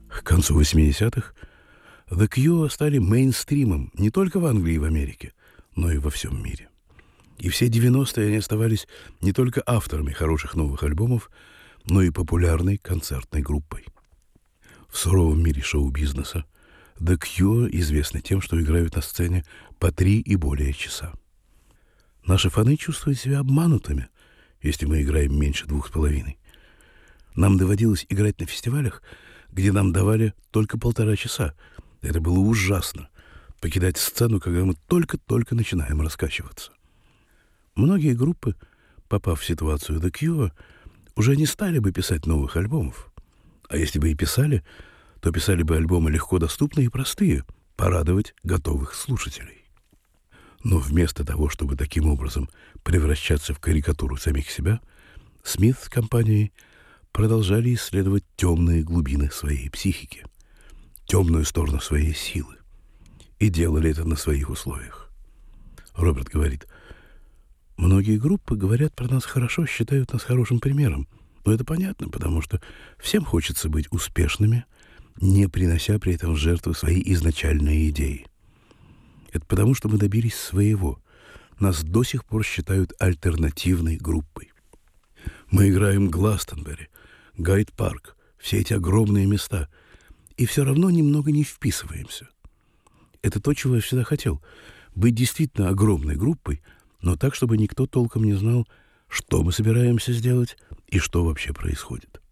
К концу 80-х The Cure стали мейнстримом не только в Англии и в Америке, но и во всем мире. И все 90-е они оставались не только авторами хороших новых альбомов, но и популярной концертной группой. В суровом мире шоу-бизнеса The Cure известны тем, что играют на сцене по 3 и более часа. Наши фаны чувствуют себя обманутыми, если мы играем меньше 2,5. Нам доводилось играть на фестивалях, где нам давали только 1,5 часа. Это было ужасно. Покидать сцену, когда мы только-только начинаем раскачиваться. Многие группы, попав в ситуацию The Cure, уже не стали бы писать новых альбомов. А если бы и писали, то писали бы альбомы легко доступные и простые, порадовать готовых слушателей. Но вместо того, чтобы таким образом превращаться в карикатуру самих себя, Смит с компанией продолжали исследовать темные глубины своей психики, темную сторону своей силы, и делали это на своих условиях. Роберт говорит: многие группы говорят про нас хорошо, считают нас хорошим примером. Но это понятно, потому что всем хочется быть успешными, не принося при этом в жертву свои изначальные идеи. Это потому, что мы добились своего. Нас до сих пор считают альтернативной группой. Мы играем Гластонбери, Гайд-парк, все эти огромные места, и все равно немного не вписываемся. Это то, чего я всегда хотел. Быть действительно огромной группой, но так, чтобы никто толком не знал, что мы собираемся сделать и что вообще происходит.